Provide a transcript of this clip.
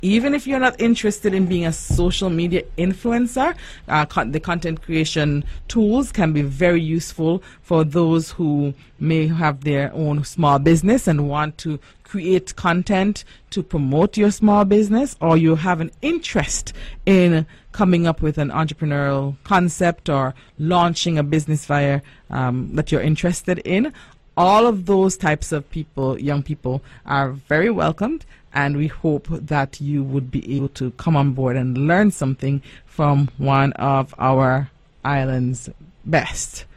Even if you're not interested in being a social media influencer, the content creation tools can be very useful for those who may have their own small business and want to create content to promote your small business, or you have an interest in coming up with an entrepreneurial concept or launching a business via that you're interested in. All of those types of people, young people, are very welcomed, and we hope that you would be able to come on board and learn something from one of our island's best.